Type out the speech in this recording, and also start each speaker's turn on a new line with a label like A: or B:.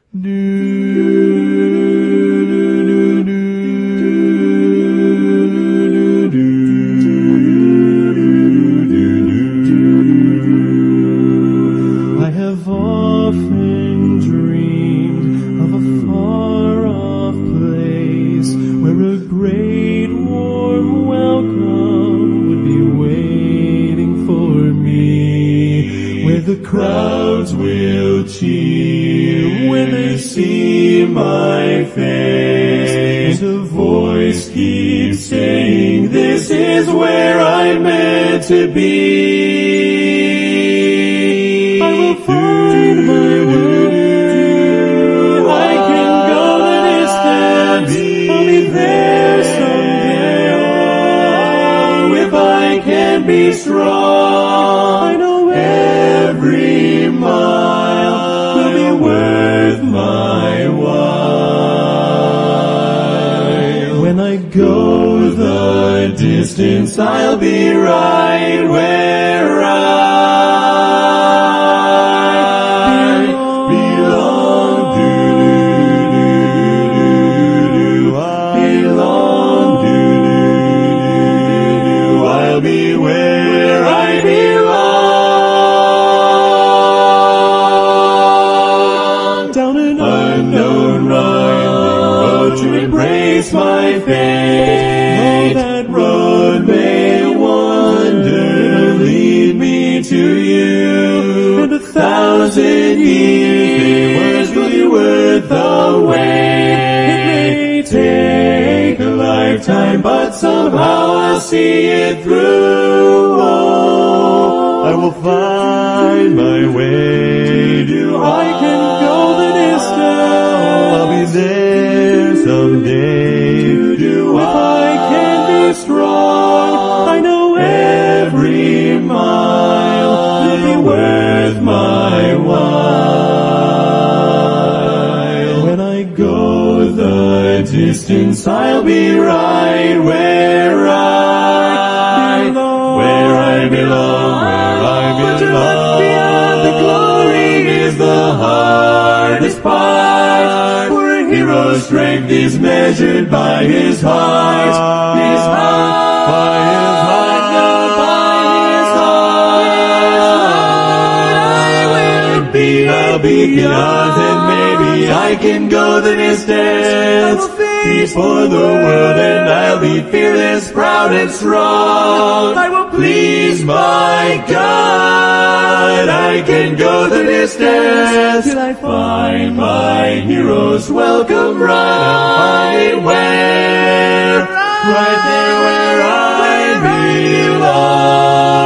A: I have often dreamed of a far-off place where a great warm welcome would be waiting for me, where the crowds will cheer when they see my face, and a voice keeps saying, "This is where I'm meant to be." I will find my way. I can go the distance. I'll be there someday. Oh, if I can be strong, I know every mile will be worth my while. When I go the distance, I'll be right where I belong. I'll be where I belong. Down an unknown winding road to embrace my fate. Though that road may wander, lead me to you. And 1,000 years will be worth the wait. It may take a lifetime, but somehow I'll see it through. Oh, I will find my way. I can go the distance. I'll be there someday. If I can be strong, I know every mile will be worth my while. When I go the distance, I'll be right where I belong. Where I belong. To look beyond the glory is the hardest part. For a hero's strength is measured by his heart. His heart. By his heart. Not by his heart. I'll be content. Maybe I can go the distance before the world, and I'll be fearless, proud and strong. I will please my God. I can go the distance till I find my hero's welcome right where, right there where I belong.